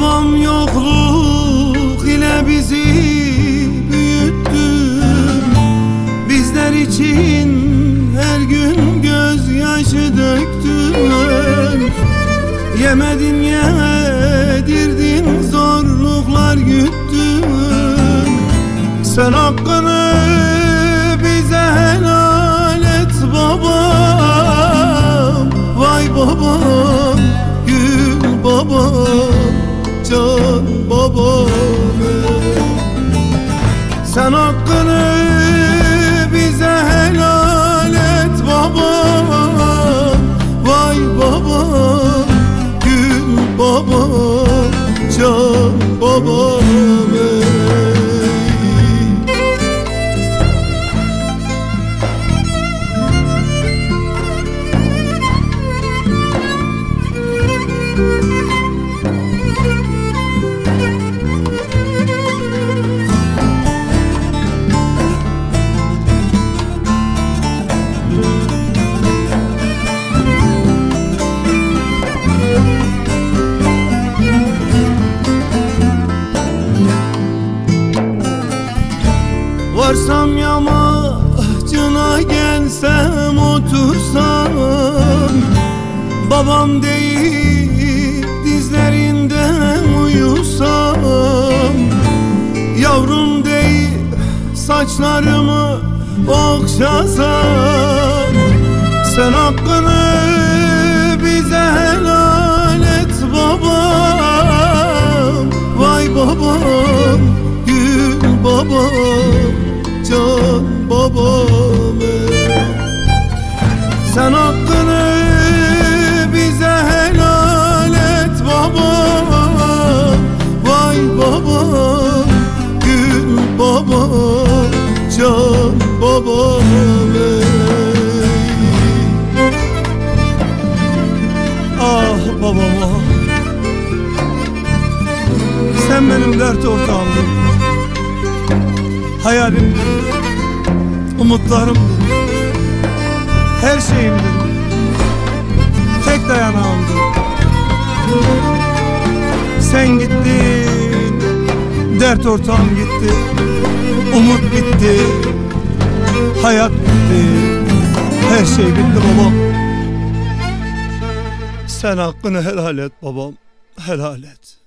Babam yokluk ile bizi büyüttü. Bizler için her gün gözyaşı döktün. Yemedin yedirdin, zorluklar güttün. Sen hakkını bize helal et babam. Vay babam, gül babam, can babam. Sen hakkını bize helal et babam. Vay babam, gül babam, can babam. Varsam yamacına gelsem otursam, babam deyip dizlerinde uyusam, yavrum deyip saçlarımı okşasam. Sen hakkını bize helal et babam. Vay babam, gül babam, can babam. Sen hakkını bize helal et babam. Vay babam, gül babam, can babam. Ah babam ah, sen benim dert ortağımdın, hayalimdin, umutlarımdın, her şeyimdin, tek dayanağımdın. Sen gittin, dert ortağım gitti, umut bitti, hayat bitti, her şey bitti babam. Sen hakkını helal et babam, helal et.